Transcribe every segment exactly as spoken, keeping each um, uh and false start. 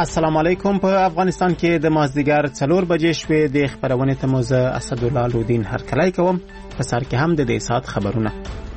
السلام علیکم. په افغانستان کې د مازدیګر څلور بجې شوې د خبرونې ته مو زه اسدالله لودین هرکلی کوم. په سر کې هم د دې ساعت خبرونه.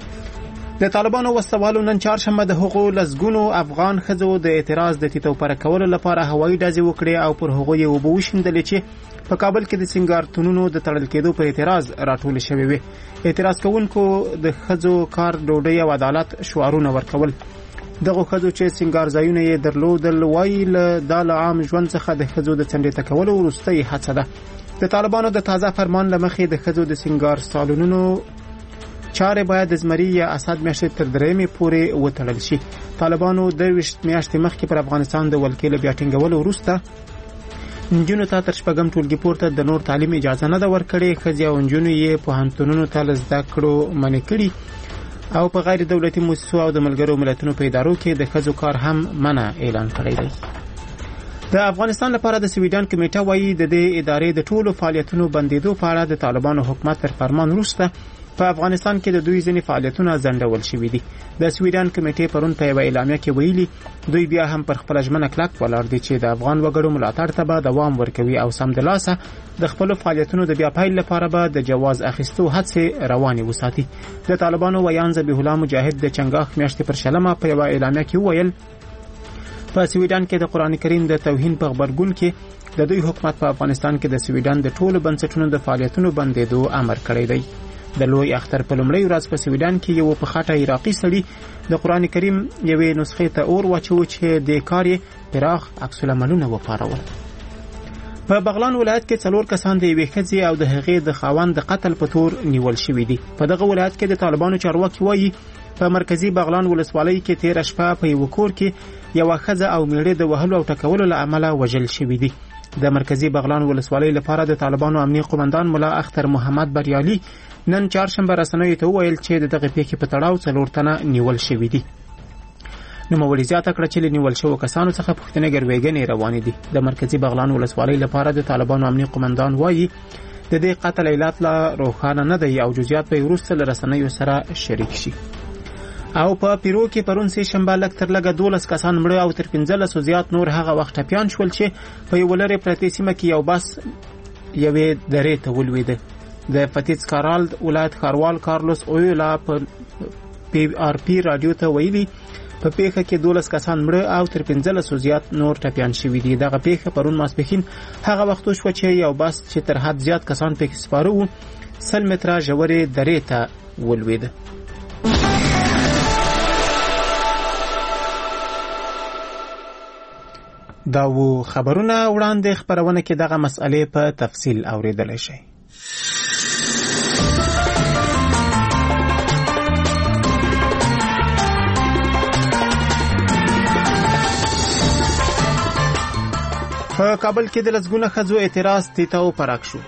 د طالبانو وسوالو نن چهارشنبه د حقوقو لزګونو افغان ښځو د اعتراض د تیتو پر کولو لپاره هوایي ډزې وکړې او پر هغو یې اوبه وشیندلې چې په کابل کې د سنگارتونونو د تړل کېدو په اعتراض راټول شوې وي. اعتراض کوونکو د ښځو کار، ډوډۍ او عدالت شعارونه ورکول. دغه ښځو چې سنگار ځایونه یې درلودل وایي له دا له عام ژوند څخه د ښځو د څنډې تکولو وروستۍ هڅه ده. د طالبانو د تازه فرمان له مخې د ښځو د سنگار سالونونو چارې باید د زمري یا اسد میاشتې تر درېیمې پورې وتړل شي. طالبانو د ویشت میاشتې مخکې پر افغانستان د ولکې له بیا ټینګولو وروسته نجونو ته تر شپږم ټولګي پورته د نور تعلیم اجازه نه ده ورکړې. ښځې او نجونې یې پوهنتونونو ته له زده کړو منع کړي او په غیر دولتي مؤسسو او د ملګرو ملتونو په ادارو کې د ښځو کار هم منع اعلان کړی دی. د افغانستان لپاره د سویډن کمیټه وایي د دې ادارې د ټولو فعالیتونو بندیدو په اړه د طالبانو حکومت تر فرمان وروسته په افغانستان کې د دوی ځینې فعالیتونه ځنډول شوي دي. د سویډن کمیټې پرون په یوه اعلامیه کې ویلي دوی بیا هم پر خپله ژمنه کلک ولاړ دي چې د افغان وګړو ملاتړ ته به دوام ورکوي او سمدلاسه د خپلو فعالیتونو د بیا پیل لپاره به د جواز اخیستو هڅې روانې وساتي. د طالبانو ویان ذبیح الله مجاهد د چنګاښ میاشتې پر شلمه په یوه اعلامیه کې وویل په سویډن کې د قرآن کریم د توهین په غبرګون کې د دوی حکومت په افغانستان کې د سویډن د ټولو بنسټونو د فعالیتونو بندېدو امر کړی دی. د لوی اختر په لومړۍ ورځ په سویډن کې یو په خټه عراقي سړي د قرآن کریم یوې نسخې ته اور واچو چې د کار یې پراخ عکس العملونه وپارول. په بغلان ولایت کې څلور کسان د یوې ښځې او د هغې د خاوند د قتل په تور نیول شوي دي. په دغه ولایت کې د طالبانو چارواکي وایي په مرکزی بغلان ولسوالۍ کې تېره شپه په یو کور کې یوه ښځه او میړه د وهلو او ټکولو له امله وژل شوي دي. د مرکزی بغلان ولسوالۍ لپاره د طالبانو امنیه قومندان ملا اختر محمد بریالي نن چهارشنبه رسنیو ته وویل چې د دغه پیښې په تړاو څلور تنه نیول شوي دي. نوموړي زیاته کړه چې له نیول شوو کسانو څخه پوښتنې ګروېږنې روانې دي. د مرکزی بغلان ولسوالۍ لپاره د طالبانو امنیه قومندان وایي د دې قتل علت لا روښانه نه دی او جزئیات به وروسته له رسنیو سره شریک شي. او په پیرو کې پرون سه شنبه لږ تر لږه دولس کسان مړه او تر پنځلسو زیات نور هغه وخت ټپیان شول چې په یوه لرې پرتې سیمه کې یو بس یوې درې ته ولوېده. د فتیس کارالد ولایت ښاروال کارلوس اویلا په پی آر پی رادیو ته ویلي په پیښه کې دولس کسان مړه او تر پنځلسو زیات نور ټپیان شوي دي. دغه پیښه پرون ماسپښین هغه وخت وشوه چې یو بس چې تر حد زیات کسان پکې سپاره وو سل متره ژورې درې ته ولوېده. دا و خبرونه. وړاندې خبرونه کې دغه مسئلې په تفصیل اوریدلی شئ. په کابل کې د لسګونه ښځو اعتراض تیتو پراک شو.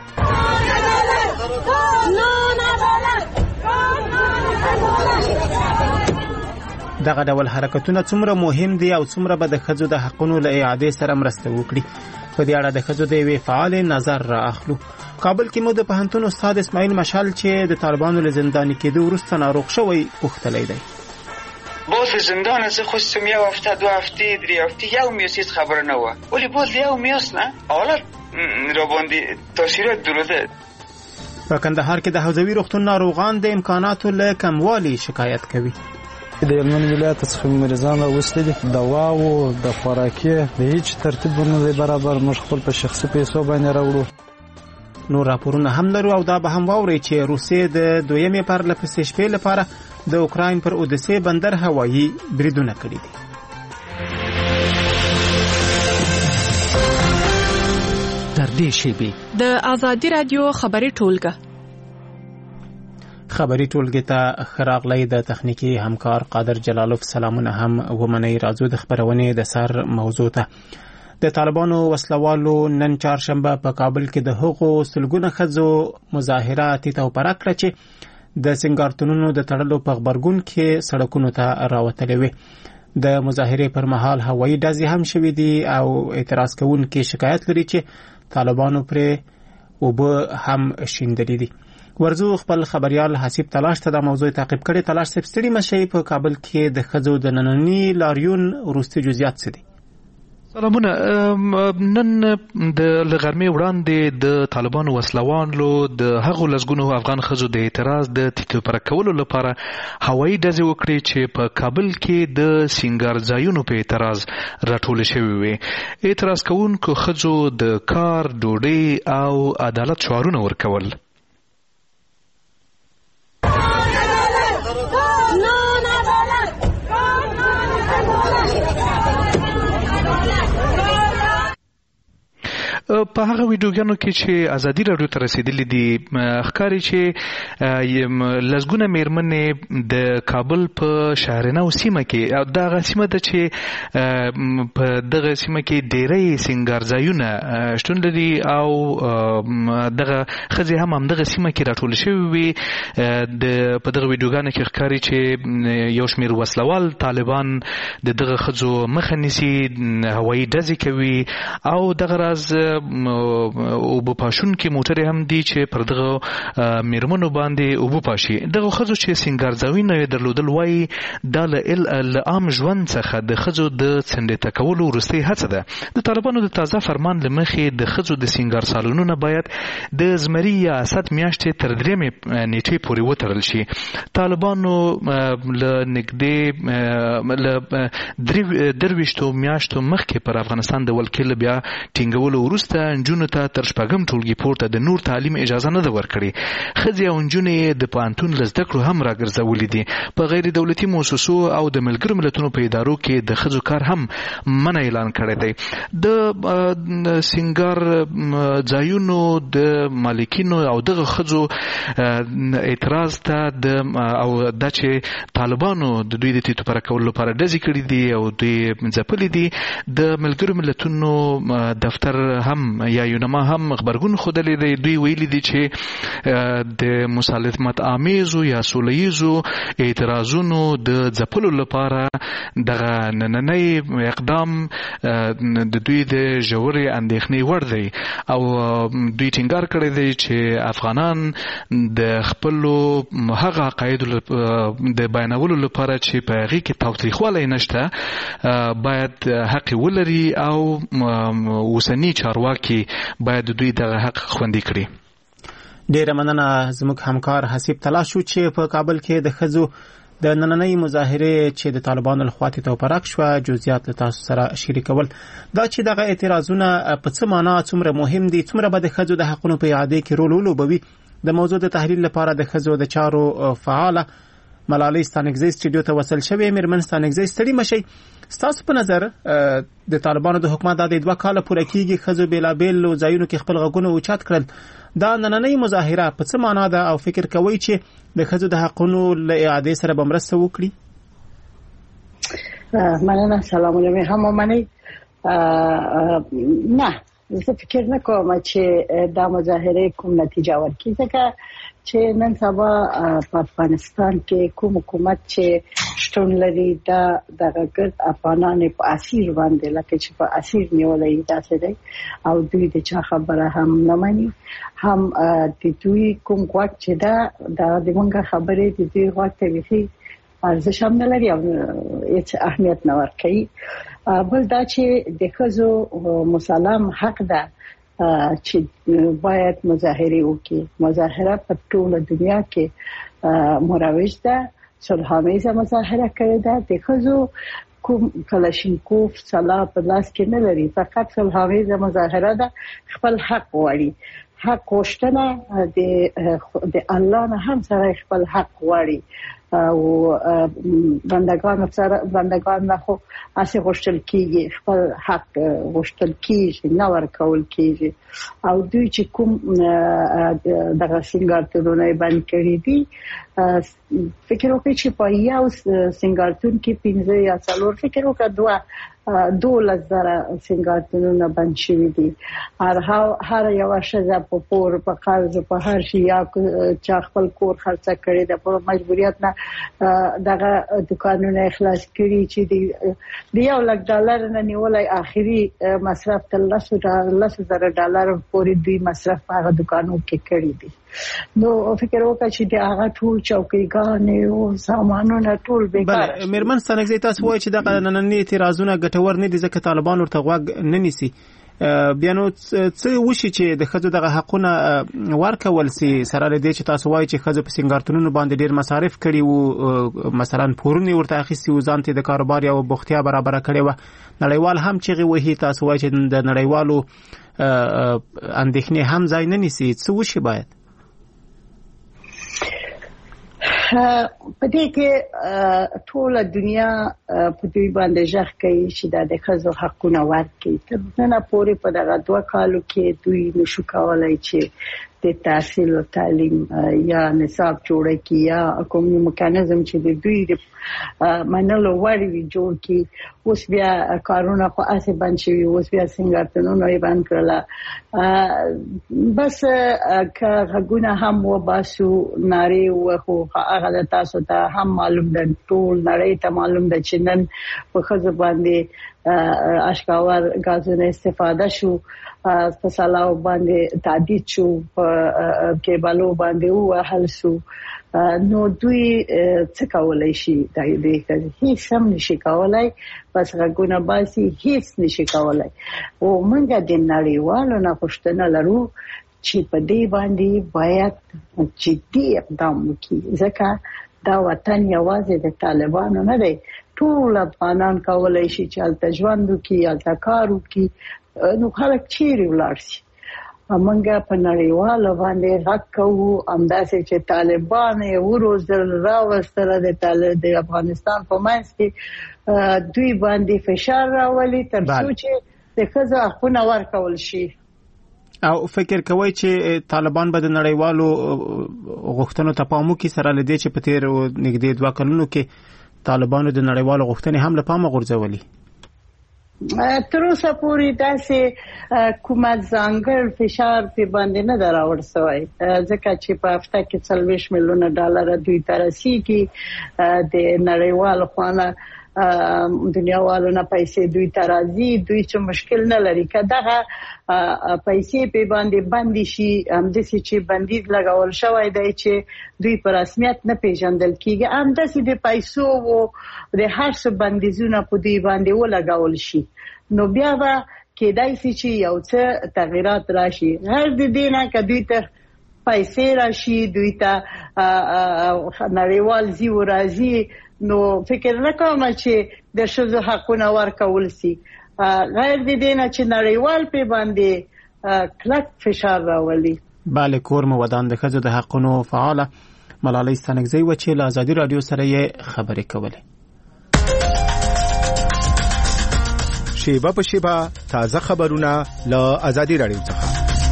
دغه ډول حرکتونه څومره مهم دي او څومره به د ښځو د حقونو له اعادې سره مرسته وکړي. په دې اړه د ښځو د یوې فعالې نظر را اخلو. کابل کې مو د پوهنتون استاد اسماعیل مشال چې د طالبانو له زنداني کېدو وروسته ناروغ شوی پوښتلی دی. باز زندان زه خواستم یو هفته دو هفته درې هفته یو میاشت هیڅ خبره نه وه ولی باز یو میاشت نه حالت را باندې تاثیرات درلوده. په کندهار کې د حوزوي روغتون ناروغان د امکاناتو له کموالي شکایت کوي. د هلمند ولایت څخه مریضان راوستلي دي، دوا او د خوراکي د هیڅ ترتیب نه دی برابر. موږ خپل په شخصي پیسو باندې راوړو. نور راپورونه هم لرو او دا به هم واورئ چې روسیې د دویمې پرلهپسې شپې لپاره د اوکراین پر اودسې بندر هوایي بریدونه کړي دي. تر دې شیبې د آزادي رادیو خبري ټولګه خبري ټولګې ته ښه راغلی. د تخنیکي همکار قادر جلالوف سلامونه هم ومنئ. راځو د خپرونې د سر موضوع ته. د طالبانو وسلوالو نن چهارشنبه په کابل کې د هغو سلګونه ښځو مظاهره تیتو پراک کړه چې د سنگارتونونو د تړلو په غبرګون کې سړکونو ته راوتلې وې. د مظاهرې پر مهال هوایي ډزې هم شوې دي او اعتراض کوونکي شکایت لري چې طالبانو پرې اوبه هم شیندلې دي. ورزو خپل خبريال حسیب تلاش ته د موضوع تعقیب کړي. تلاش سپ ستړي مشي په کابل کې د ښځو د نننی لاریون وروستي جزئیات څه دي؟ سلامونه. نن د لغرمې وړاندې د طالبانو وسلوالو د هغو لسګونو افغان ښځو د اعتراض د تیتو پر کولو لپاره هوایي ډزې وکړې چې په کابل کې د سینګار ځایونو په اعتراض راټولې شوې وې. اعتراض کوونکو ښځو د کار، ډوډۍ او عدالت شعارونه ورکول. په هغه ویډیوګانو کې چې ازادي راډیو ته رسیدلې دي ښکاري چې لسګونه میرمنې د کابل په شهرنو سیمه کې، او دغه سیمه ده چې په دغه سیمه کې ډېری سینګار ځایونه شتون لري او دغه ښځې هم همدغه سیمه کې راټولې شوې وي. په دغه ویډیوګانو کې ښکاري چې یو شمېر وسلوال طالبان د دغه ښځو مخه نیسي، هوایي ډزې کوي او دغه راز اوبه پاشونکي موټرې هم دي چې پر دغه میرمنو باندې اوبه پاشي. دغه ښځو چې سینګار ځایونه یې درلودل وایي دا له عام ژوند څخه د ښځو د څنډې کولو وروستۍ هڅه ده. د طالبانو د تازه فرمان له مخې د ښځو د سینګار سالونونه باید د زمري یا اسد میاشتې تر درېیمې نیټې پورې وتړل شي. طالبانو له نږدې له درویشتو میاشتو مخکې پر افغانستان د ولکې بیا ټینګولو وروسته نجونو ته تر شپږم ټولګي پورته د نور تعلیم اجازه نه ده ورکړې. ښځې او نجونې د پوهنتون له زده کړو هم راګرځولې دي. په غیر دولتي مؤسسو او د ملګرو ملتونو په ادارو کې د ښځو کار هم منع اعلان کړی دی. د سینګار ځایونو د مالکینو او دغه ښځو اعتراض ته د او دا چې طالبانو د دوی د تیتو پر کولو لپاره ډزې کړي دي او دوی ځپلي دي، د ملګرو ملتونو دفتر هم یا یونما هم خبرګون خودلې دی. دوی ویلي دي چې د مسالمت آمیزو یا سولیزو اعتراضونو د ځپلو لپاره دغه نننی اقدام د دوی د ژورې اندېښنې وړ دی او دوی ټینګار کړی دی چې افغانان د خپلو هغه عقایدو د بیانولو لپاره چې په هغې کې تاوتریخوالی نشته باید حق ولري او اوسنی چارواکي باید دوی دغه حق خوندي کړي. ډیره مننه زموږ همکار حسیب تلاش شو چې په کابل کې د ښځو د نننۍ مظاهرې چې د طالبانو لخوا تیتو پرک شوه جزئیات له تاسو سره شریکول. دا چې دغه اعتراضونه په څه معنا څومره مهم دي، څومره به د ښځو د حقونو په اعادې کې رول ولوبوي، د موضوع د تحلیل لپاره د ښځو د چارو فعاله ملالۍ ستانکزۍ سټوډیو ته وصل شوې. میرمن ستانکزۍ ستړي مشئ، ستاسو په نظر د طالبانو د حکومت د دوه کاله پوره کېږي، ښځو بېلابېل ځایونو کې خپل غږونه اوچت کړل. دا نننۍ مظاهره په څه معنا ده او فکر کوئ چې د ښځو د حقونو له اعادې سره به مرسته وکړي؟ مننه. سلامونه هم منئ. نه زه فکر نه کوم چې دا مظاهره کوم نتیجه ورکړي، ځکه چې نن سبا په افغانستان کې کوم حکومت چې شتون لري دا دغه ګرد افغانان په اسیر باندې لکه چې په اسیر نیولې داسې دی او دوی د چا خبره هم نه مني، هم د دوی کوم غوږ چې دا د موږ خبرې د دوی غوږ ته ویخي ارزش هم نه لري او هیڅ اهمیت نه ورکوي. بل دا چې د ښځو مسلم حق ده چې باید مظاهره وکړي. مظاهره په ټوله دنیا کې مروج ده، صلح‌آمیزه مظاهره کړې ده. د ښځو کوم کلاشینکوف سلاح په لاس کې نه لري، فقط صلح‌آمیزه مظاهره ده، خپل حق غواړي. حق غوښتنه د د الله نه هم سره خپل حق غواړي او بندگان سره بندگان نه خو اسه غوښتل کیږي، خپل حق غوښتل کیږي، نه ورکول کیږي. او دوی چې کوم دغه سینګارتونونه باندې کړی دي، فکر وکړي چې په یو سینګارتون کې پنځه یا څلور فکر وکړه دوه دولس زره سینګارتونونه بند شوي دي. هر هر یو ښځه په پور په قرض په هر شي یا چا خپل کور خرڅه کړی د په مجبوریت نه دغه دکانونه اخلاص کړي چې د یو لک ډالر نه نیولای آخري مصرف تر لس زره ډالر پورې دوی مصرف هغه دکانو کې کړی دي. نو فکر وکړ چې د هغه ټول چوکیګانې او سامانونه ټول بیکار بله میرمن ستانکزی تاسو وایي چې دغه ننني اعتراضونه ګټور نه دي ځکه طالبان ورته غوږ نه نیسي بیا نو څه وشي چې د ښځو دغه حقونه ورکول سي سره له دې چې تاسو وایي چې ښځو په سینګارتونونو باندې ډېر مصارف کړي وو مثلا پورونه ورته اخیستي وو ځان ته د کاروبار یوه بوختیا برابره کړې وه نړیوال هم چغې وهي تاسو وایي چې د نړیوالو اندېښنې هم ځای نه نیسي څه وشي باید په دې کې ټول دنیا په دوی باندې ژغ کوي چې د ښځو حقونه ورکړي تر نن پورې په دغه دوه کالو کې دوی نشو کولای چې د تحصیل او تعلیم یا نصاب جوړ کړي یا کوم میکانیزم چې د دوی د منلو وړ وي جوړ کړي اوس بیا کارونه خو اسې بند شوي اوس بیا سینګارتونونه یې بند کړل بس که غږونه هم وباسو نارې وخو هغه د تاسو ته هم معلوم ده ټول نړۍ ته معلوم ده چې نن په ښځو باندې اشکاور غازونه استفاده شو په سلاو باندې تعدید شو په کېبالو باندې وهل شو نو دوی څه کولای شي دا دې هیڅ هم نشي کولای بس غږونه باسي هیڅ نشي کولای او موږ د نړیوالو نه پوښتنه لرو چې په دې باندې باید جدي اقدام وکړي ځکه دا وطن یوازې د طالبانو نه دی ټول افغانان کولای شي چې هلته ژوند وکړي هلته کار وکړي نو خلک چیرې ولاړ شي موږ په نړیوالو باندې غږ کوو همداسې چې طالبان یې وروزل راوستل د افغانستان په منځ کې دوی باندې فشار راولي تر څو چې د ښځو حقونه ورکول شي او فکر کوي چې طالبان به د نړیوالو غوښتنو ته پام وکړي سره له دې چې په تیر نږدې دوه کلونو کې طالبانو د نړیوالو غوښتنې هم له پامه غورځولي تر اوسه پورې داسې کومه ځانګړی فشار په باندې نه دراوړ شوی ځکه چې په هفته کې څلوېښت میلیونه ډالر دوی ته رسیږي د نړیوالو خواله دنیا والو نه پیسې دوی ته راځي دوی چې مشکل نه لري که دغه پیسې په باندې بندي شي همداسې چې بندیز لګول شوی دی چې دوی په رسمیت نه پیژندل کیږي همداسې د پیسو او د هر څه بندیزونه په دوی باندې ولګول شي نو بیا به کېدای شي چې یو څه تغیرات راشي هر د دې نه که دوی ته پیسې راشي دوی ته نړیوال زی و راځي نو فکر نه کوم چې د ښځو حقونه ورکول سي غیر د دې نه چې نړیوال په باندې کلک فشار راولي بله کور مو ودان د ښځو د حقونو فعاله ملالۍ ستانکزی و چې له ازادي رادیو سره یې خبرې کولې شیبه په شیبه تازه خبرونه له ازادي رادیو څخه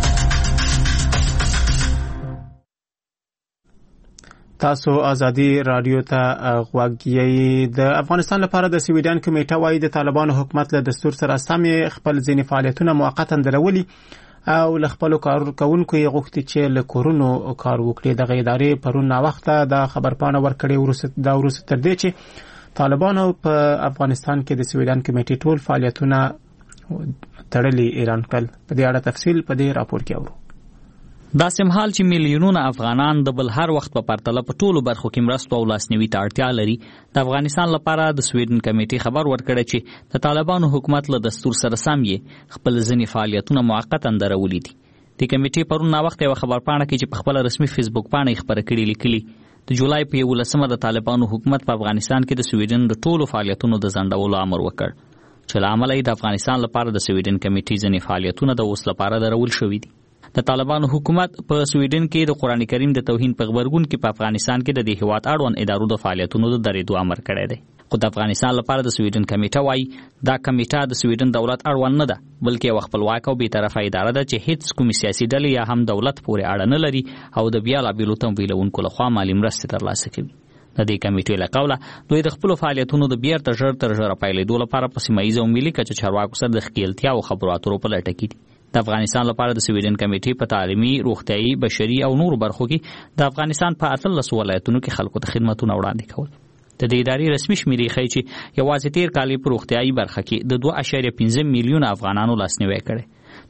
تاسو ازادي رادیو ته غوږ یې د افغانستان لپاره د سویډن کمیټه وايي د طالبانو حکومت له دستور سره سم خپل ځینې فعالیتونه موقتا درولي او له خپلو کارکوونکو یې غوښتي چې له کورونو کار وکړي دغه ادارې پرون ناوخته د خبرپاڼه ورکړې وروسته دا وروسته تر دې چې طالبانو په افغانستان کې د سویډن کمیټې ټول فعالیتونه تړلي اعلان کړل په دې اړه تفصیل په دې راپور کې اورو دا سمحال چې میلیونونه افغانان د بل هر وخت په پرتله په ټولو برخو کې مرستو او لاسنیوي ته اړتیا لري د افغانستان لپاره د سویډن کمیټې خبر ورکړی چې د طالبانو حکومت له دستور سره سم یې خپل ځینې فعالیتونه موقتا درولي دي د کمیټې پرون ناوخته یوه خبرپاڼه کې چې په خپله رسمي فیسبوک پاڼه یې خپره کړې لیکلي د جولای په یولسمه د طالبانو حکومت په افغانستان کې د سویډن د ټولو فعالیتونو د ځنډولو امر وکړ چې له امله یې د افغانستان لپاره د سویډن کمیټې ځینې فعالیتونه د اوس لپاره درول شوي دي د طالبانو حکومت په سویډن کې د قرآن کریم د توهین په غبرګون کې په افغانستان کې د دې هیواد اړوند ادارو د فعالیتونو د درېدو امر کړی دی خو د افغانستان لپاره د سویډن کمیټه وايي دا کمیټه د سویډن دولت اړوند نه ده بلکې یو خپلواک او بی‌طرفه اداره ده چې هیڅ کومې سیاسي ډلې یا هم دولت پورې اړه نه لري او د بیلابیلو تمویلونکو لخوا مالي مرستې ترلاسه کوي د دې کمیټې له قوله دوی د خپلو فعالیتونو د بیرته ژر تر ژره پیلېدو لپاره په سیمه ییزه او ملي کچه چارواکو سره د ښکېلتیا او خبرو اترو په لټه کې دي د افغانستان لپاره د سویډن کمیټې په تعلیمي، روغتیايي، بشري او نورو برخو کې د افغانستان په اتلسو ولایتونو کې خلکو ته خدمتونه وړاندې کول. د دې ادارې رسمي شمیرې ښیي چې یوازې تیر کال په روغتیايي برخه کې د دوه اعشاریه پنځه میلیونه افغانانو لاسنیوی کړی.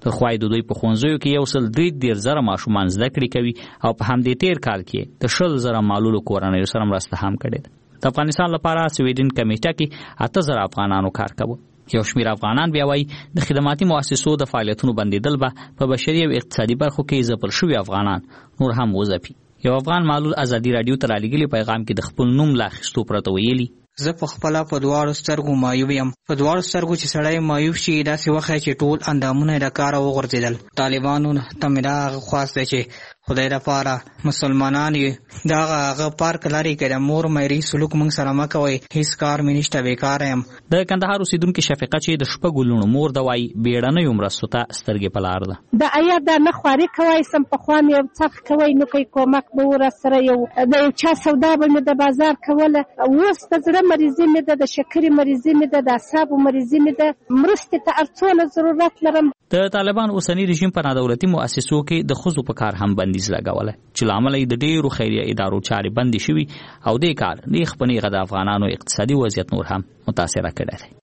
تر خوا د دوی په ښوونځیو کې یو سل درې دېرش زره ماشومان زده کړې کوي او په همدې تیر کال کې د شل زره معلولو کورنیو سره مرسته هم کړې ده. د افغانستان لپاره سویډن کمیټه کې اته زره افغانانو کار کاوه. یو شمېر افغانان بیا وایي د خدماتي مؤسسو د فعالیتونو بندېدل به په بشري او اقتصادي برخو کې ځپل شوي افغانان نور هم وځپي. یو افغان معلول ازادي راډیو ته رالیږلي پیغام کې د خپل نوم لا اخیستو پرته ویلي زه په خپله په دواړو سترګو مایوب یم. په دواړو سترګو چې سړی مایوب شي داسې وخت چې ټول اندامونه یې له کاره وغورځېدل. طالبانو ته مې دا هغه خواست دی چې خدای دپاره مسلمانان یې د هغه هغه پارک لرې که د مور میري سلوک موږ سره مه کوئ، هېڅ کار مې نشته، بېکاره یم. د کندهار اوسېدونکې شفیقه چې د شپږو لوڼو مور ده وایي بیړنیو مرستو ته سترګې په لار ده. د ایا دا نه خواري کوئ سم پخوا مې یو څرخ کوئ نو کوئ کومک به ور سره یو د یو چا سودا به مې د بازار کوله. اوس د زړه مریضي مې ده، د شکرې مریضي مې ده، د اعصابو مریضي مې ده. مرستې ته هر څونه ضرورت لرم. د طالبان اوسنی رژیم په نادولتي مؤسسو کې د ښځو په کار هم بندیز لګولی چې له امله یې د ډېرو خیریه ادارو چارې بندې شوي او دې کار نیغ په نیغه د افغانانو اقتصادي وضعیت نور هم متاثره کړی دی.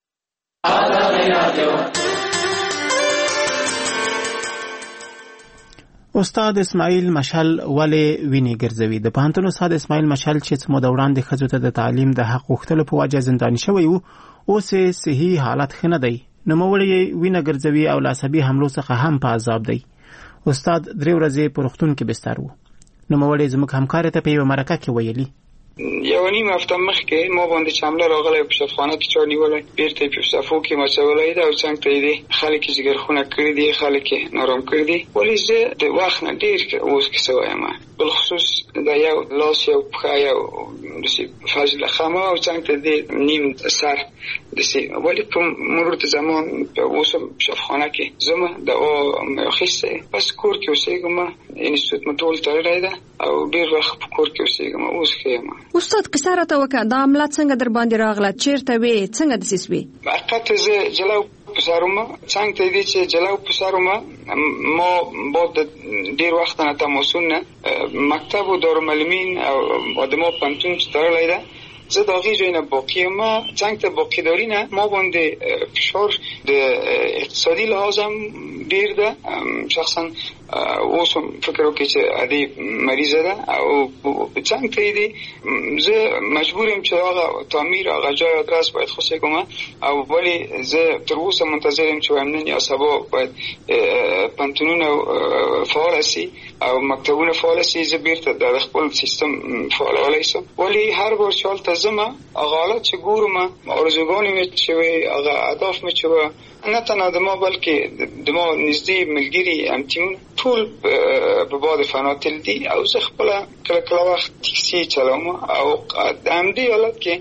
استاد اسماعیل مشعل ولې وینې ګرځوي؟ د پوهنتون استاد اسماعیل مشعل چې څه موده وړاندې ښځو ته د تعلیم د حق غوښتلو په وجه زنداني شوی و، اوس یې صحي حالت ښه نه دی، نوموړی یې وینه ګرځوي او له عصبي حملو څخه هم په عذاب دی. استاد درې ورځې په روغتون کې بستر و. نوموړی زموږ همکار ته په یوه مرکه کې ویلي یو نیم هفته مخکې ما باندې چې حمله راغلی په شفاخانه کې چا نیولی، بیرته یې په صفو کې مچولی ده او څنګ ته یې دی خلک یې جګرخونه کړي دي، خلک یې نارام کړي دي. ولې زه د وخت نه ډېر اوس کیسه وایم، بالخصوص د یو لاس یو پښه یو داسې فضله خمه او څنګ ته دی نیم سر داسې. ولې په مرور د زمان اوس هم شفاخانه کې ځمه دوا مې اخیستی، بس کور کې اوسېږم، انسټیټوټ مې ټول تړلی ده او ډېر وخت په کور کې اوسېږم. اوس ښه یم. استاد قصه راته وکړه، دا عمله څنګه در باندې راغله؟ چېرته وې؟ څنګه داسې سوې؟ حقیقت زه جلو په سر وم، څنګ ته دی چې جلو په سر وم. ما بعد د ډېر وخت نه تماسونه مکتب و دارالمعلمین او آدما پوهنتون چې تړلی ده، زه د هغې ځای نه باقي یم. څنګ ته باقیداري نه ما باندې فشار د اقتصادي لحاظ هم ډېر ده. شخصا اوس هم فکر وکړئ چې ادې مریضه ده او څنګ ته یې دی زه مجبور یم چې هغه تعمیر هغه جای ادرس باید خوشی کوم. او ولی زه تر اوسه منتظر یم چې وایم نن یا سبا باید پوهنتونونه فعال شي او مکتبونه فعال شي، زه بیرته د خپل سیستم فعالولی شم. ولی هر بار چې هلته ځمه هغه حالت چې ګورم آرزوګانې مې چې وې هغه اهداف مې چې وه نه تنها د ما بلکې د ما نږدې ملګري همتیمونه ټول په باد فنا تل دي. او زه خپله کله کله وخت ټکسي چلوم او د همدې حالت کې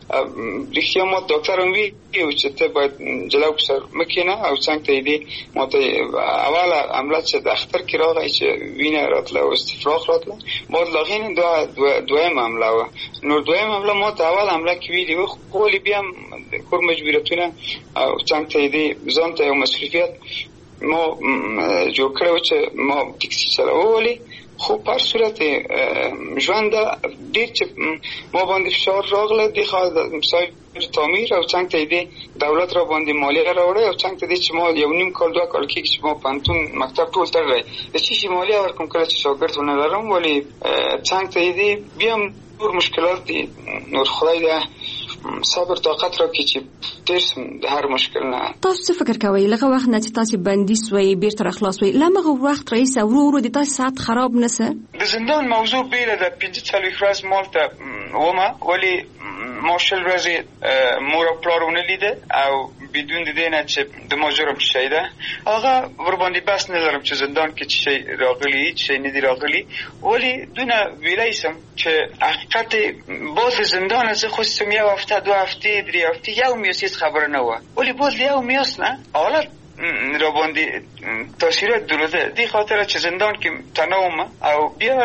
رښتیا ما ډاکټر هم ویلي چې ته باید جلو په سر مه کښېنه او څنګ ته یې دی ما ته اوله حمله چې د اختر کې راغی چې وینه راتله او استفراغ راتله، بعد له هغې نه دویمه حمله وه. نو دویمه حمله ما ته اول حمله کې ویلي وه، خو ولې بیا هم د کور مجبوریتونه او څنګ ته یې دی ځان ته یو مسؤلیت ما جوړ کړی و چې ما ټکسي چلوه. ولې خو په هر صورت ژوند ډېر چې ما باندې فشار راغله دې خوا د مسایل تعمیر او څنګ ته دی دولت را باندې مالیه راوړی او څنګ ته دی چې ما یو نیم کال دوه کال کېږي چې ما پوهنتون مکتب ټول تړلی د څه شي مالیه ورکوم کله چې شاګرد ونه لرم. ولې څنګ ته دی بیا هم نور مشکلات دي، نور خدای ده صبر طاقت راکړي چې تېر سم د هر مشکل نه. تاسو څه فکر کوئ لغه وخت نه چې تاسې بندي سوئ بیرته راخلاص وئ، له همغه وخت راهیسې ورو ورو د تاسې صحت خراب نه سه؟ د زندان موضوع بیله د پنځه څلوېښت ورځ مالته ومه، ولې ما شل ورځې مور او پلار ونه لیده او بدون د دې نه چې د ما جرم څه شی ده هغه ورباندې بس نه لرم چې زندان کې څه شی راغلي څه شی نه دي راغلي. ولې دونه ویلی سم چې حقیقت باز زندان زه خواستم یو هفته دو هفتې درې هفتې یو میاشت هېڅ خبره نه وه. ولې باز یو میاشت نه حالت را باندې تاثیرات درلوده، دې خاطره چې زندان کې تنها وم او بیا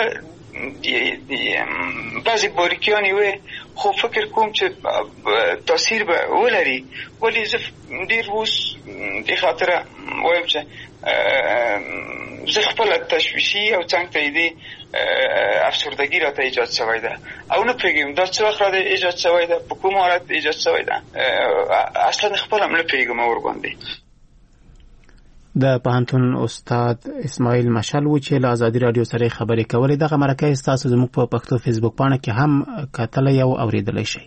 بعضې باریکیانې وې خو فکر کوم چې تاثیر به ولري. ولې زه ډېر اوس دې خاطره وایم چې زه خپله تشویشي او څنګ ته یې دې افسردګي راته ایجاد شوی ده او نه پوهېږم دا څه وخت راته ایجاد شوی ده، په کوم حالت ایجاد شوی ده، اصلا خپله هم نه پوهېږم ورباندې. د پوهنتون استاد اسماعیل مشال و چې له ازادي رادیو سره خبرې کولې. دغه مرکه تاسو زموږ په پښتو فیسبوک پاڼه کې هم کتلای او اوریدلای شئ.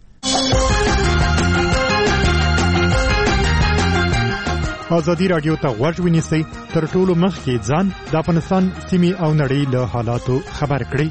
ازادي رادیو ته غوږ ونیسئ، تر ټولو مخکې ځان د افغانستان سیمې او نړۍ له حالاتو خبر کړئ.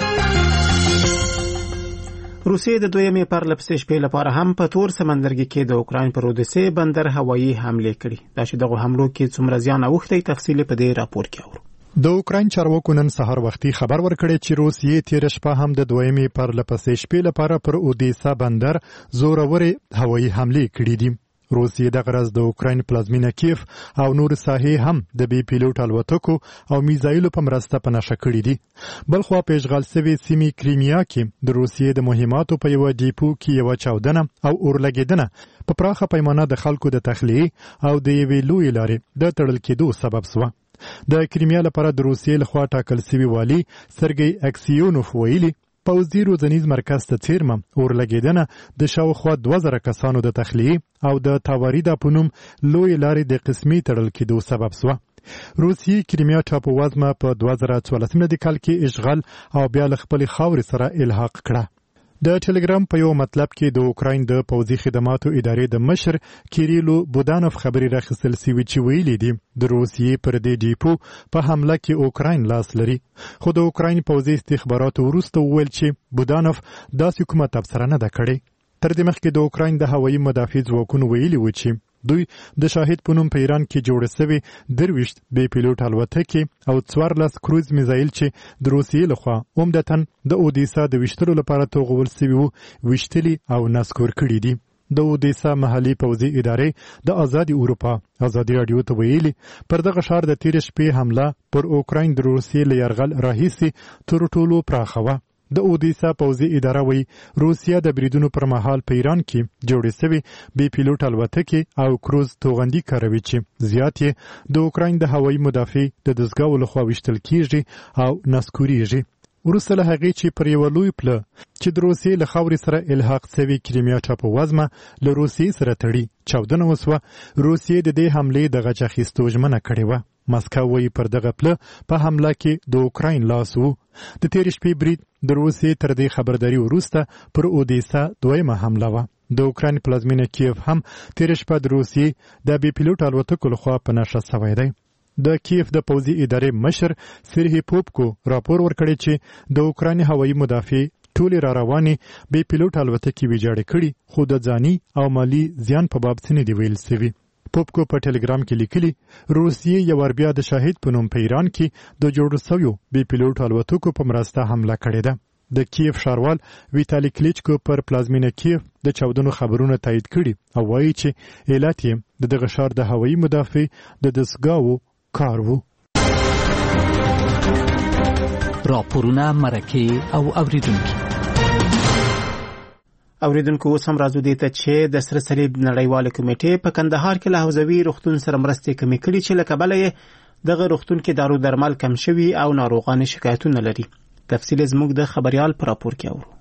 روسیې د دویمې پرلپسې شپې لپاره هم په تور سمندرګي کې د اوکراین پر اودیسه بندر هوایي حمله کړې. دا چې دغه حملو کې څومره زیان اوښتی تفصیل په دې راپور کې اورو. د اوکراین چارواکو نن سهار وختي خبر ورکړی چې روسیې تیر شپه هم د دویمې پرلپسې شپې لپاره پر اودیسه بندر زورورې هوایي حمله کړې دي. روسیې د غرض د اوکراین پلازمینه کیف او نور ساحې هم د بي پیلوټ الوتکو او میزایلو په مرسته په نښه کړې دي. بلخوا په اشغال شوې سیمې کریمیا کې د روسیې د مهماتو په یو ډیپو کې یو چاودنه او اورلګیدنه په پراخه پیمانه د خلکو د تخلیه او د یوې لوی لارې د تړل کېدو سبب شوه. د کریمیا لپاره د روسیې لخوا ټاکل شوی والی سرګی اکسیونوف ویلي پوځي روزنیز مرکز ته څیرمه اورلګیدنه د شاوخوا دوه زره کسانو د تخلیه او د تاوریدا په نوم لوی لارې د قسمي تړل کېدو سبب شوه. روسیې کریمیا ټاپووزمه په دوه زره څوارلسم کال کې اشغال او بیا له خپلې خاورې سره الحاق کړه. د ټلګرام په یو مطلب کې د اوکراین د پوځي خدماتو ادارې د مشر کیریلو بودانوف خبري راخیستل سوي چې ویلي دي د روسیې پر دې ډیپو په حمله کې اوکراین لاس لري. خو د اوکراین پوځي استخباراتو وروسته وویل چې بودانوف داسې کومه تبصره نه ده کړې. تر دې مخکې د اوکراین د هوایي مدافع ځواکونو ویلي و چې دوی د شاهد په نوم په ایران کې جوړ شوي درویشت بي پیلوټ الوتکې او څوارلس کروز میزایل چې د روسیې لخوا عمدتاً د اودیسا د ویشتلو لپاره توغول شوي وو ویشتلي او نسکور کړي دي. د اودیسا محلي پوځي ادارې د آزادي اروپا ازادي رادیو ته ویلي پر دغه ښار د تیر شپې حمله پر اوکراین د روسیې له یرغل راهیسې تر ټولو پراخه وه. د اودیسا پوځي اداره وایي روسیا د بریدونو پر مهال په ایران کې جوړې شوې بي پیلوټ الوتکې او کروز توغندي کاروي چې زیات یې د اوکراین د هوایي مدافع د دزګاو لخوا ویشتل کیږي او نسکوریږي. وروسته له هغې چې پر یوه لوی پله چې د روسیې له خاورې سره الحاق شوي کریمیا ټاپووزمه له روسیې سره تړي چاودنه وسوه، روسیې د دې حملې د غچ اخیستو ژمنه کړې وه. مسکو وایي پر دغه پله په حمله کې د اوکراین لاس و. د تیر شپې برید د روسیې تر دې خبرداري وروسته پر اودیسا دویمه حمله وه. د اوکراین پلازمینه کیف هم تیر شپه د روسیې د بي پیلوټ الوتکو لخوا په نښه شوی دی. د کیف د پوځي ادارې مشر سرهی پوپکو راپور ورکړی چې د اوکراین هوایي مدافع ټولې را روانې بي پیلوټ الوتکې ویجاړې کړي، خو د ځاني او مالی زیان په باب څه نه دی ویل سوي. پوپکو په ټلګرام کې لیکلي روسیې یو ور بیا د شاهد په نوم په ایران کې د جوړو شویو بي پیلوټ الوتکو په مرسته حمله کړې ده. د کیف ښاروال ویتالي کلیچکو پر پلازمینه کیف د چاودنو خبرونه تایید کړي او وایي چې علت یې د دغه ښار د هوایي مدافع د دستګاوو کار وو. راپورونه، مرکې او اوریدونکي اوریدونکو اوس هم راځو دې ته چې د سره صلیب نړیواله کمیټې په کندهار کې له حوزوي روغتون سره مرستې کمې کړي چې له کبله یې دغه روغتون کې دارو درمل کم شوي او ناروغان شکایتونه لري. تفصیل زموږ د خبريال په راپور کې اورو.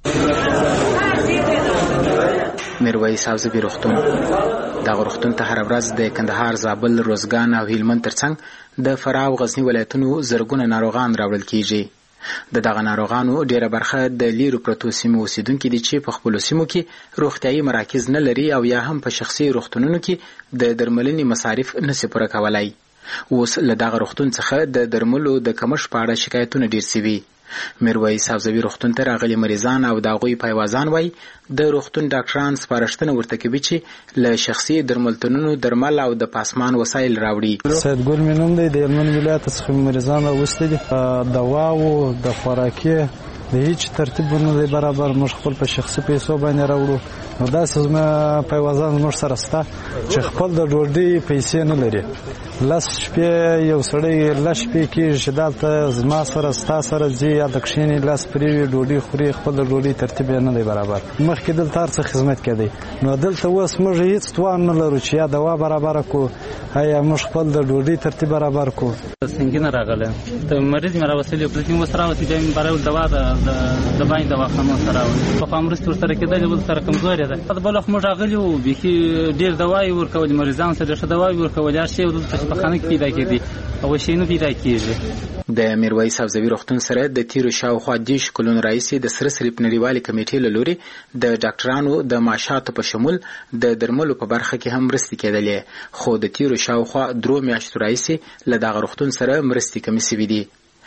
میرویس حوزوي روغتون دغه روغتون ته هر ورځ د کندهار، زابل، روزګان او هلمند ترڅنګ د فراه او غزنی ولایتونو زرګونه ناروغان راوړل کیږي. د دغه ناروغانو ډیره برخه د لیرو پرتو سیمو اوسیدونکي دي چې په خپلو سیمو کې روغتیايي مراکز نه لري او یا هم په شخصي روغتونونو کې د درملنې مصارف نشي پوره کولای. اوس له دغه روغتون څخه د درملو د کمښت په اړه شکایتونه ډیر سوي. میرویس حوزوي روغتون ته راغلي مریضان او د هغوی پیوازان وایي د روغتون ډاکټران سپارښتنه ورته کوي چې له شخصي درملتونونو درمل او د پاسمان وسایل راوړي. سید ګل مې نوم دی، د هلمند ولایت څخه مریضان راوستي دي. دوا او د خوراکي د هیڅ ترتیب نه برابر موږ خپل په شخصي پیسو باندې راوړو. نو داسې زما پیوازان موږ سره شته چې خپل د ډوډۍ پیسې نه لري. لس شپې یو سړی لس شپې کېږي چې دلته زما سره ستا سره ځي یا د کښېني لاس پرېوي ډوډۍ خوري، خپل د ډوډۍ ترتیب یې نه دی برابر. مخکې دلته هر څه خدمت کېدی، نو دلته اوس موږ هېڅ توان نه لرو چې یا دوا برابره کړو یا موږ خپل د ډوډۍ ترتیب برابر کړو. سنګینه راغله د مریض مې راوستلې په دې وسره راوستې بیا مې برابر دوا د د باندې دواخانو سره راوړل. په خامرست ورسره کېدل بل سره کمزوري ده د بل وخت موږ راغلي وو بیخي ډېر دوایي ورکول مریضانو ته ډېر ښه دوایي ورکول هر شی دلته په خانه کې پیدا کېدی او شی نه پیدا کېږي. د میرویس سبزوي روغتون سره د تیرو شاوخوا دیش کلونو راهیسې د سره صلیب نړیوالې کمیټې له لوري د ډاکټرانو د معاشاتو په شمول د درملو په برخه کې هم مرستې کېدلې، خو د تیرو شاوخوا درو میاشتو راهیسې له دغه روغتون سره مرستې کمې سوي دي.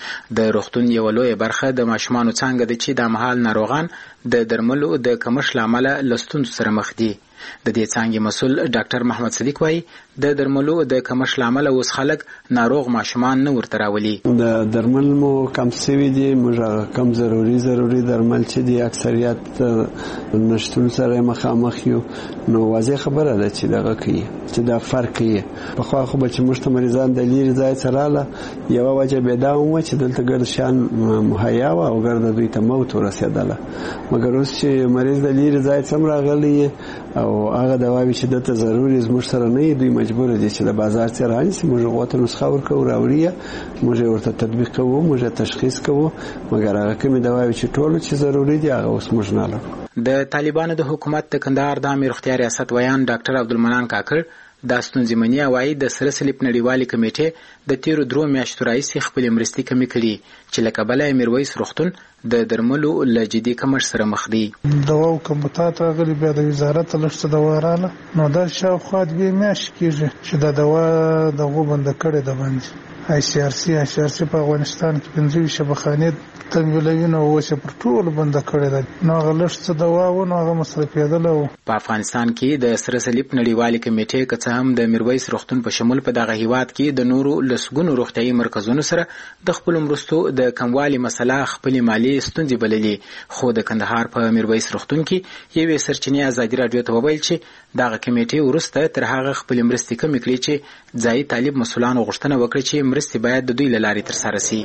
د روغتون یوه لویه برخه د ماشومانو څانګه ده چې دا مهال ناروغان د درملو د کمښت له امله له ستونزو سره مخ دي. د دې څانګې مسؤل ډاکټر محمد صدیق وایي د درملو د کمښت له امله اوس خلک ناروغ ماشومان نه ورته راولي. د درمل مو کم سوي دي، موږ کم ضروري ضروري درمل چې دي اکثریت نشتون سره مخامخ یو، نو واضح خبره ده چې دغه کوي چې دا فرق کوي. پخوا خو به چې موږ ته مریضان د لیرې ځای څخه راله یوه وجه بې دا هم وه چې دلته ګرد شیان مهیا وه او ګرده دوی ته موت ورسېدله، مګر اوس چې مریض د لیرې ځای څه هم راغلی او هغه دواوې چې دلته ضروري زموږ سره نه وي، دوی مجبور دي چې د بازار څخه رانیسي، موږ هغو ته نسخه ورکوو راوړي یې، موږ یې ورته تطبیق کوو، موږ یې تشخیص کوو، مګر هغه کومې دواوې چې ټولو چې ضروري دي هغه اوس موږ نه لرو. د طالبانو د حکومت د کندهار د عامې روغتیا ریاست ویان ډاکټر عبدالمنان کاکړ دا ستونزې مني او وایي د سره صلیب نړیوالې کمیټې د تیرو درو میاشتو راهیسې خپلې مرستې کمې کړي چې له کبله یې میرویس روغتون د درملو له جدي کمښت سره مخ دی. دواو کمبوتات راغلي، بیا د وزارت لږ څه دوا راغله، نو دا شاوخوا دوې میاشتې کېږي چې دا دوا دغو بنده کړې ده باندې آی سی آر سی آی سی آر سی په افغانستان کې پنځه ویشت شبخانې تمویلوي، نو اوس یې پر ټولو بنده کړې ده، نو هغه لږ څه دوا و نو هغه مصرفېدله و. په افغانستان کې د سره صلیب نړیوالې کمیټې که څه هم د میرویس روغتون په شمول په دغه هیواد کې د نورو لسګونو روغتیایي مرکزونو سره د خپلو مرستو د کموالي مسله خپلې مالي ستونزې بللي، خو د کندهار په میرویس روغتون کې یوې سرچینې ازادي راډیو ته وویل چې دغه کمیټې وروسته تر هغه خپلې مرستې کمې کړې چې ځایي طالب مسؤلانو غوښتنه وکړه چې مرستې باید د دوی له لارې ترسره سي.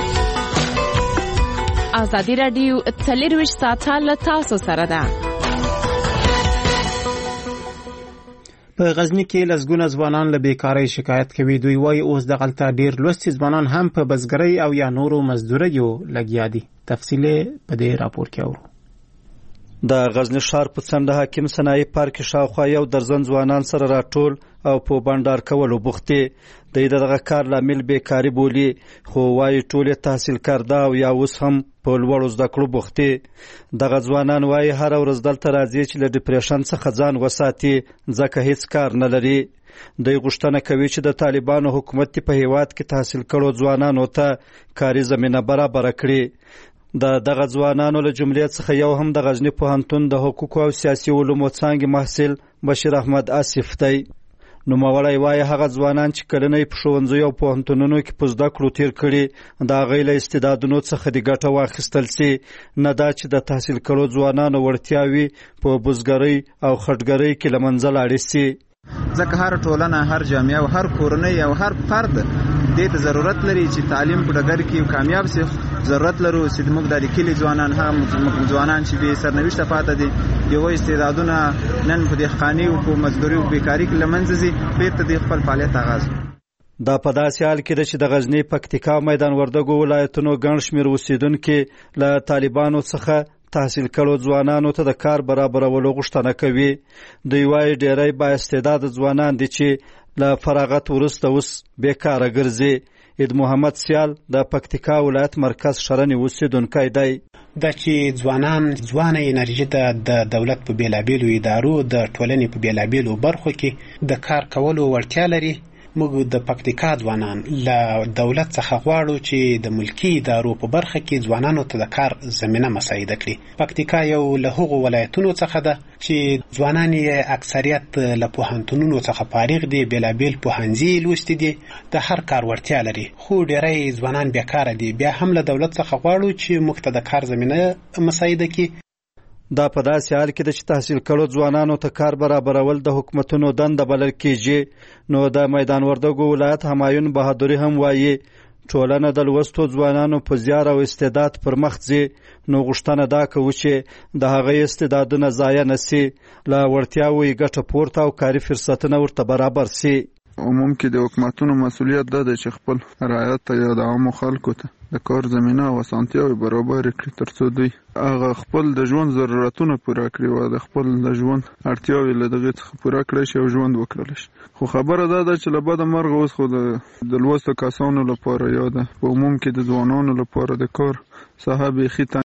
ازادي راډیو څلرویشت ساعته له تاسو سره ده. په غزنی کې لسګونه ځوانان له بیکارۍ شکایت کوي. دوی وایي اوس دغلته ډیر لوستي ځوانان هم په بزګرۍ او یا نورو مزدوریو لګیا دي. تفصیل په دې راپور کې اورو. د غزنی ښار په څنډه حکیم صنایع پارک شاوخوا یو درزن ځوانان سره راټول او په بانډار کولو بوخت دي. د دغه کار لامل بیکاري بولي، خو وایي ټول تحصیل کرده او یا اوس هم په لوړو زده کړو بوخت دي. دغه ځوانان وایي هر ورځ دلته راځي چې له ډیپریشن څخه ځان وساتي، ځکه هیڅ کار نه لري. دوی غوښتنه کوي چې د طالبانو حکومت په هیواد کې تحصیل کړو ځوانانو ته کاري زمینه برابره کړي. د دغه ځوانانو له جملې څخه یو هم د غزنی پوهنتون د حقوقو او سیاسي علومو څانګې محصل بشیر احمد آصف دی. نوموړی وایي هغه ځوانان چې کلونه یې په ښوونځیو او پوهنتونونو کې په زده کړو تیر کړي د هغوی له استعدادونو څخه د ګټه واخیستل سي، نه دا چې د تحصیل کړو ځوانانو وړتیاوې په بزګرۍ او خټګرۍ کې له منځه لاړې سي. ځکه هر ټولنه، هر جامعه او هر کورنۍ او هر فرد دې ته ضرورت لري چې تعلیم په ډګر کې کامیاب شي. ضرورت لرو چې موږ د لیکلي ځوانان هم ځوانان چې به سرنوشته پاتې دي، یو استعدادونه نن په دهقاني او په مزدوري او بیکاري کې لمنځه ځي، بیرته د خپل فعالیت آغاز. دا په داسې حال کې ده چې د غزنی، پکتیکا او میدان وردګو ولایتونو ګڼ شمېر اوسېدونکي له طالبانو څخه تحصیل کړو ځوانانو ته د کار برابرولو غوښتنه کوي. دوی وایي ډېری با استعداده ځوانان دي چې له فراغت وروسته اوس بیکاره ګرځي. عید محمد سیال د پکتیکا ولایت مرکز شرنې اوسېدونکی دی. دا چې ځوانان ځوانه انرژي ته د دولت په بیلابیلو ادارو د ټولنې په بیلابیلو برخو کې د کار کولو وړتیا لري. موږ د پکتیکا ځوانان له دولت څخه غواړو چې د ملکی ادارو په برخه کې ځوانانو ته د کار زمینه مساعده کړي. پکتیکا یو له هغو ولایتونو څخه ده چې ځوانان یې اکثریت له پوهنتونونو څخه فارغ دي، بیلابیل پوهنځي لوستي دي، د هر کار وړتیا لري، خو ډېری ځوانان بیکاره دي. بیا هم له دولت څخه غواړو چې موږ ته د کار زمینه مساعده کړي. دا په داسې حال کې ده چې تحصیل کړو ځوانانو ته کار برابرول د حکومتونو دنده بلل کېږي. نو د میدان وردګو ولایت همایون بهادري هم وایي ټولنه د لوستو ځوانانو په زیار او استعداد پر مخ ځي، نو غوښتنه دا کوو چې د هغوی استعدادونه ضایع نه سي، له وړتیاوو یې ګټه پورته او کاري فرصتونه ورته برابر سي. عموم کې د حکومتونو مسؤلیت ده چې خپل رعایت ته یا د عامو خلکو ته د کار زمینه او اسانتیاوې برابر کړي ترڅو دوی هغه خپل د ژوند ضرورتونه پوره کړي او د خپل د ژوند اړتیاوې له دغه څخه پوره کړي شي او ژوند وکړي شي. خو خبره ده چې له بده مرغه اوس خو د لوستو کسانو لپاره یا د عموم کې د ځوانانو لپاره د کار صاحب خې